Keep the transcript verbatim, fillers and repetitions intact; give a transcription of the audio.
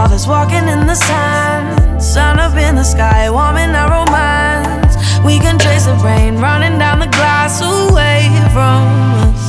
us walking in the sand, sun up in the sky, warming our romance. We can trace the rain running down the glass away from us.